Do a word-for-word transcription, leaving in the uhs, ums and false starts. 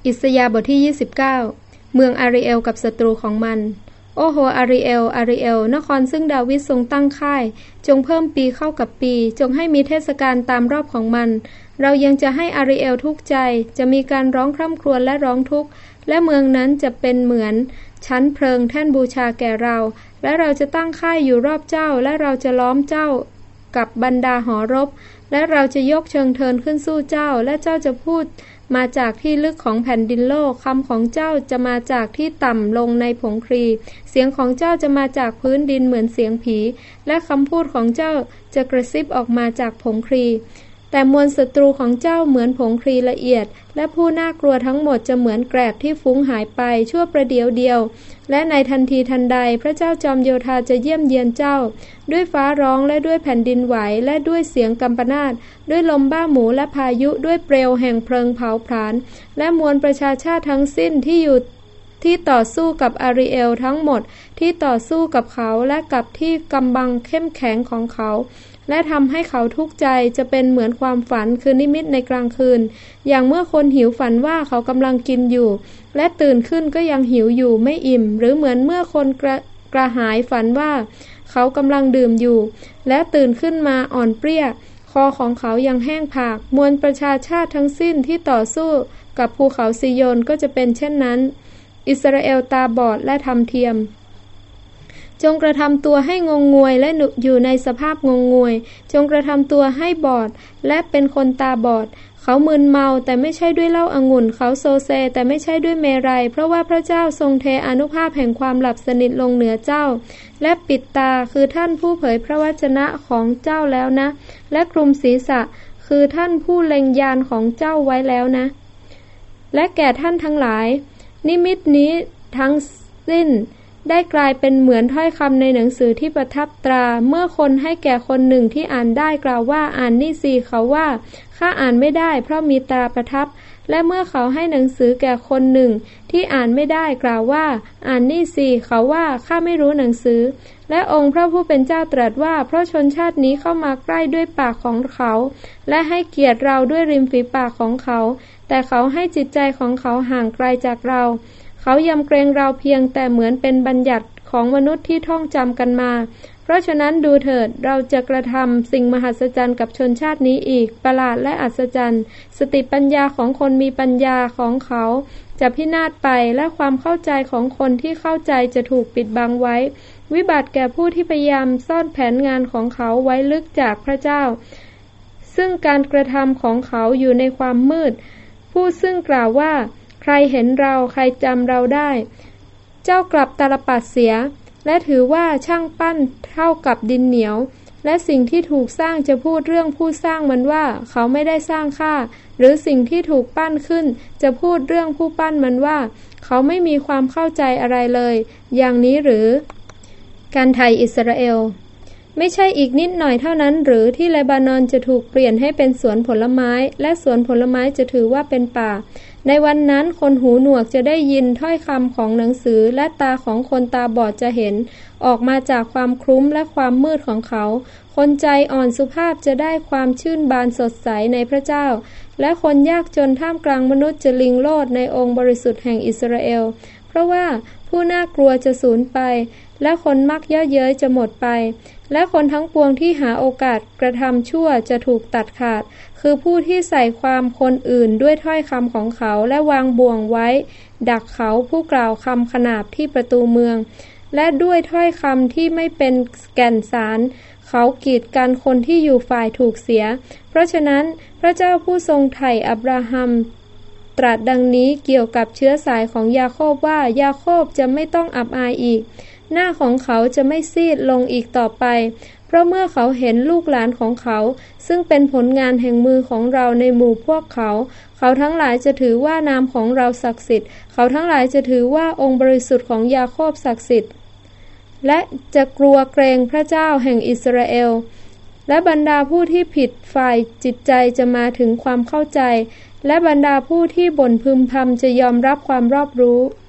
อิสยาห์บทที่ยี่สิบเก้าเมืองอาริเอลกับศัตรูของมันโอ้โหอาริเอลอาริเอลนครซึ่งดาวิดทรงตั้งค่ายจงเพิ่มปีเข้ากับปีจงให้มีเทศกาลตามรอบของมันเรายังจะให้อาริเอลทุกข์ใจจะมีการร้องคร่ำครวญและร้องทุกข์และเมืองนั้นจะเป็นเหมือนชั้นเพลิงแท่นบูชาแก่เราและเราจะตั้งค่ายอยู่รอบเจ้าและเราจะล้อมเจ้ากับบรรดาหอรบและเราจะยกเชิงเทินขึ้นสู้เจ้าและเจ้าจะพูดมาจากที่ลึกของแผ่นดินโลกคำของเจ้าจะมาจากที่ต่ำลงในผงครีเสียงของเจ้าจะมาจากพื้นดินเหมือนเสียงผีและคำพูดของเจ้าจะกระซิบออกมาจากผงครีแต่มวลศัตรูของเจ้าเหมือนผงครีละเอียดและผู้น่ากลัวทั้งหมดจะเหมือนแกลบที่ฟุ้งหายไปชั่วประเดี๋ยวเดียวและในทันทีทันใดพระเจ้าจอมโยธาจะเยี่ยมเยียนเจ้าด้วยฟ้าร้องและด้วยแผ่นดินไหวและด้วยเสียงกัมปนาตด้วยลมบ้าหมูและพายุด้วยเปลวแห่งเพลิงเผาผลาญและมวลประชาชาติทั้งสิ้นที่อยู่ที่ต่อสู้กับอาริเอลทั้งหมดที่ต่อสู้กับเขาและกับที่กำบังเข้มแข็งของเขาและทำให้เขาทุกข์ใจจะเป็นเหมือนความฝันคือนิมิตในกลางคืนอย่างเมื่อคนหิวฝันว่าเขากำลังกินอยู่และตื่นขึ้นก็ยังหิวอยู่ไม่อิ่มหรือเหมือนเมื่อคนกระกระหายฝันว่าเขากำลังดื่มอยู่และตื่นขึ้นมาอ่อนเปรี้ยคอของเขายังแห้งผากมวลประชาชาติทั้งสิ้นที่ต่อสู้กับภูเขาซิโยนก็จะเป็นเช่นนั้นอิสราเอลตาบอดและทำเทียมจงกระทำตัวให้งงงวยและอยู่ในสภาพงงงวยจงกระทำตัวให้บอดและเป็นคนตาบอดเขามึนเมาแต่ไม่ใช่ด้วยเหล้าองุ่นเขาโซเซแต่ไม่ใช่ด้วยเมรัยเพราะว่าพระเจ้าทรงเทอานุภาพแห่งความหลับสนิทลงเหนือเจ้าและปิดตาคือท่านผู้เผยพระวจนะของเจ้าแล้วนะและคลุมศีรษะคือท่านผู้เล็งยานของเจ้าไว้แล้วนะและแก่ท่านทั้งหลายนิมิตนี้ทั้งสิ้นได้กลายเป็นเหมือนถ้อยคำในหนังสือที่ประทับตราเมื่อคนให้แก่คนหนึ่งที่อ่านได้กล่าวว่าอ่านนี่สิเขาว่าข้าอ่านไม่ได้เพราะมีตราประทับและเมื่อเขาให้หนังสือแก่คนหนึ่งที่อ่านไม่ได้กล่าวว่าอ่านนี่สิเขาว่าข้าไม่รู้หนังสือและองค์พระผู้เป็นเจ้าตรัสว่าเพราะชนชาตินี้เข้ามาใกล้ด้วยปากของเขาและให้เกียรติเราด้วยริมฝีปากของเขาแต่เขาให้จิตใจของเขาห่างไกลจากเราเขายำเกรงเราเพียงแต่เหมือนเป็นบัญญัติของมนุษย์ที่ท่องจำกันมาเพราะฉะนั้นดูเถิดเราจะกระทำสิ่งมหัศจรรย์กับชนชาตินี้อีกประหลาดและอัศจรรย์สติปัญญาของคนมีปัญญาของเขาจะพินาศไปและความเข้าใจของคนที่เข้าใจจะถูกปิดบังไว้วิบัติแก่ผู้ที่พยายามซ่อนแผนงานของเขาไว้ลึกจากพระเจ้าซึ่งการกระทำของเขาอยู่ในความมืดผู้ซึ่งกล่าวว่าใครเห็นเราใครจำเราได้เจ้ากลับตาลปัดเสียและถือว่าช่างปั้นเท่ากับดินเหนียวและสิ่งที่ถูกสร้างจะพูดเรื่องผู้สร้างมันว่าเขาไม่ได้สร้างข้าหรือสิ่งที่ถูกปั้นขึ้นจะพูดเรื่องผู้ปั้นมันว่าเขาไม่มีความเข้าใจอะไรเลยอย่างนี้หรือการไถ่อิสราเอลไม่ใช่อีกนิดหน่อยเท่านั้นหรือที่เลบานอนจะถูกเปลี่ยนให้เป็นสวนผลไม้และสวนผลไม้จะถือว่าเป็นป่าในวันนั้นคนหูหนวกจะได้ยินถ้อยคำของหนังสือและตาของคนตาบอดจะเห็นออกมาจากความคลุ้มและความมืดของเขาคนใจอ่อนสุภาพจะได้ความชื่นบานสดใสในพระเจ้าและคนยากจนท่ามกลางมนุษย์จะลิงโลดในองค์บริสุทธิ์แห่งอิสราเอลเพราะว่าผู้น่ากลัวจะสูญไปและคนมักเย่อเย้ยจะหมดไปและคนทั้งปวงที่หาโอกาสกระทำชั่วจะถูกตัดขาดคือผู้ที่ใส่ความคนอื่นด้วยถ้อยคำของเขาและวางบ่วงไว้ดักเขาผู้กล่าวคำขนาบที่ประตูเมืองและด้วยถ้อยคำที่ไม่เป็นแก่นสารเขากีดกันคนที่อยู่ฝ่ายถูกเสียเพราะฉะนั้นพระเจ้าผู้ทรงไถ่อับราฮัมตรัสดังนี้เกี่ยวกับเชื้อสายของยาโคบว่ายาโคบจะไม่ต้องอับอายอีกหน้าของเขาจะไม่ซีดลงอีกต่อไปเพราะเมื่อเขาเห็นลูกหลานของเขาซึ่งเป็นผลงานแห่งมือของเราในหมู่พวกเขาเขาทั้งหลายจะถือว่านามของเราศักดิ์สิทธิ์เขาทั้งหลายจะถือว่าองค์บริสุทธิ์ของยาโคบศักดิ์สิทธิ์และจะกลัวเกรงพระเจ้าแห่งอิสราเอลและบรรดาผู้ที่ผิดฝ่ายจิตใจจะมาถึงความเข้าใจและบรรดาผู้ที่บ่นพึมพำจะยอมรับความรอบรู้